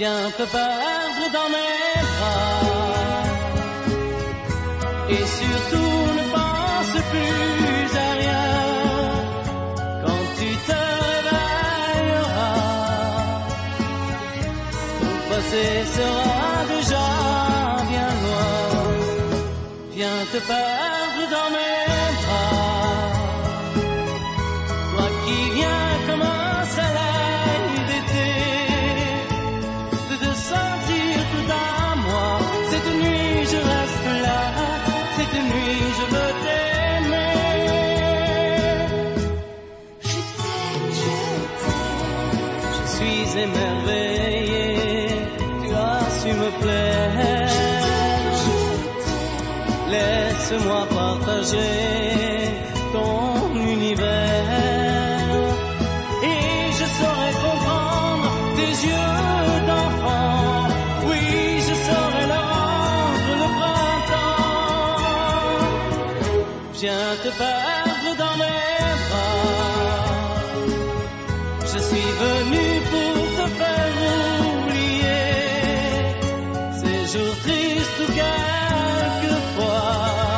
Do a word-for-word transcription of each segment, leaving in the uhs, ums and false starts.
Viens te perdre dans mes bras. Et surtout ne pense plus à rien quand tu te réveilleras. Ton passé sera déjà bien loin. Viens te perdre dans mes bras. Toi qui viens comme un soleil d'été, de te sentir tout à moi. Cette nuit je reste là, cette nuit je veux t'aimer. Je t'aime, je t'aime. Je suis émerveillé, tu as su me plaire. Laisse-moi partager ton univers et je saurai comprendre tes yeux d'enfant. Oui, je saurai leur rendre le printemps. Viens te perdre dans mes bras. Je suis venu pour te faire oublier ces jours tristes ou quelquefois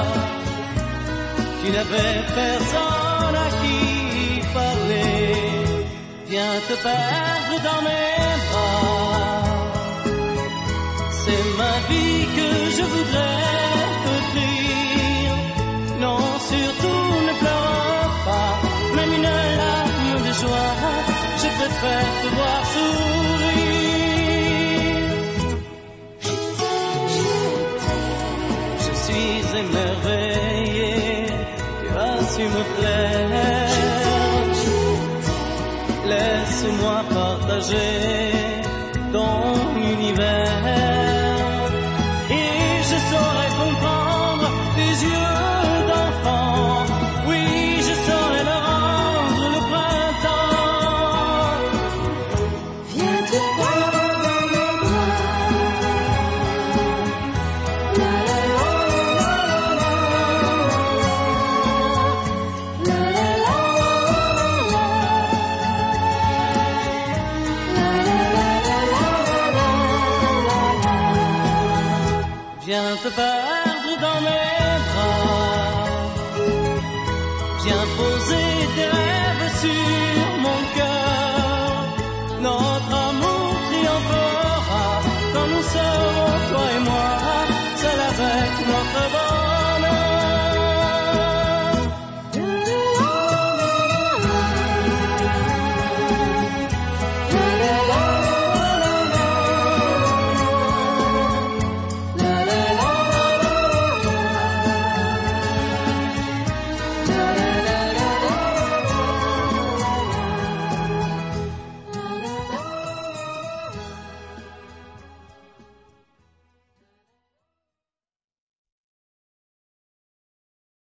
tu n'avais personne à qui parler. Viens te perdre dans mes bras. C'est ma vie que je voudrais t'offrir. Non, surtout ne pleure pas, même une larme de joie. Je préfère te voir sourire. Je t'aime, je t'aime. Je suis émerveillé, tu as su me plaire. Laisse-moi partager